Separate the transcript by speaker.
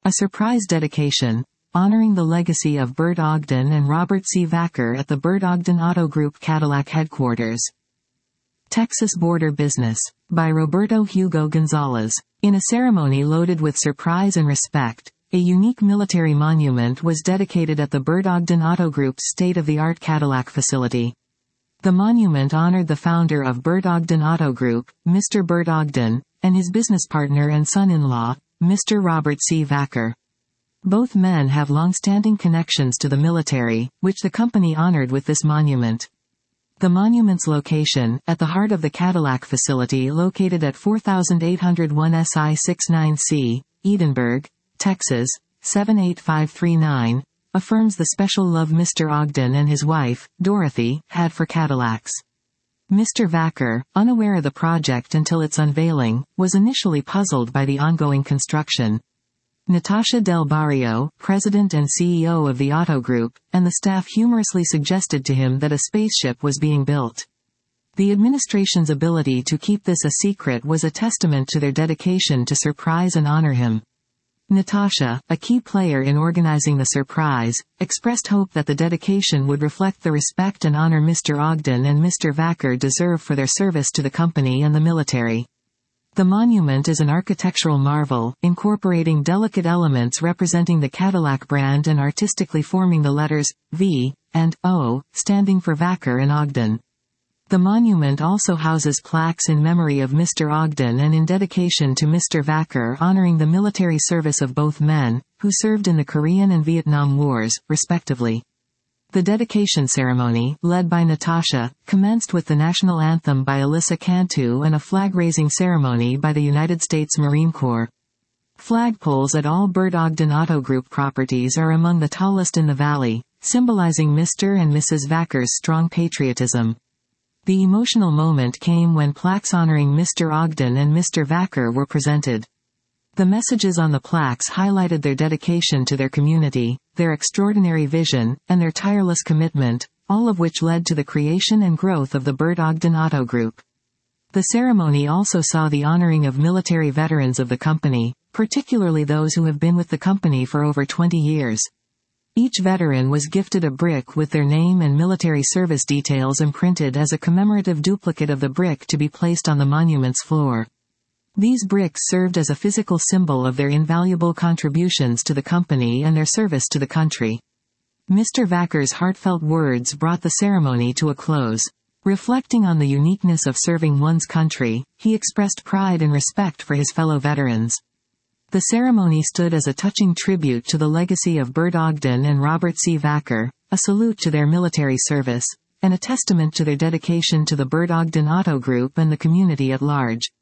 Speaker 1: A surprise dedication, honoring the legacy of Bert Ogden and Robert C. Vacker at the Bert Ogden Auto Group Cadillac headquarters. Texas Border Business, by Roberto Hugo Gonzalez. In a ceremony loaded with surprise and respect, a unique military monument was dedicated at the Bert Ogden Auto Group's state-of-the-art Cadillac facility. The monument honored the founder of Bert Ogden Auto Group, Mr. Bert Ogden, and his business partner and son-in-law, Mr. Robert C. Vacker. Both men have long-standing connections to the military, which the company honored with this monument. The monument's location, at the heart of the Cadillac facility located at 4801 SI 69C, Edinburgh, Texas, 78539, affirms the special love Mr. Ogden and his wife, Dorothy, had for Cadillacs. Mr. Vacker, unaware of the project until its unveiling, was initially puzzled by the ongoing construction. Natasha Del Barrio, president and CEO of the Auto Group, and the staff humorously suggested to him that a spaceship was being built. The administration's ability to keep this a secret was a testament to their dedication to surprise and honor him. Natasha, a key player in organizing the surprise, expressed hope that the dedication would reflect the respect and honor Mr. Ogden and Mr. Vacker deserve for their service to the company and the military. The monument is an architectural marvel, incorporating delicate elements representing the Cadillac brand and artistically forming the letters V and O, standing for Vacker and Ogden. The monument also houses plaques in memory of Mr. Ogden and in dedication to Mr. Vacker, honoring the military service of both men, who served in the Korean and Vietnam Wars, respectively. The dedication ceremony, led by Natasha, commenced with the national anthem by Alyssa Cantu and a flag-raising ceremony by the United States Marine Corps. Flagpoles at all Bert Ogden Auto Group properties are among the tallest in the valley, symbolizing Mr. and Mrs. Vacker's strong patriotism. The emotional moment came when plaques honoring Mr. Ogden and Mr. Vacker were presented. The messages on the plaques highlighted their dedication to their community, their extraordinary vision, and their tireless commitment, all of which led to the creation and growth of the Bert Ogden Auto Group. The ceremony also saw the honoring of military veterans of the company, particularly those who have been with the company for over 20 years. Each veteran was gifted a brick with their name and military service details imprinted as a commemorative duplicate of the brick to be placed on the monument's floor. These bricks served as a physical symbol of their invaluable contributions to the company and their service to the country. Mr. Vacker's heartfelt words brought the ceremony to a close. Reflecting on the uniqueness of serving one's country, he expressed pride and respect for his fellow veterans. The ceremony stood as a touching tribute to the legacy of Bert Ogden and Robert C. Vacker, a salute to their military service, and a testament to their dedication to the Bert Ogden Auto Group and the community at large.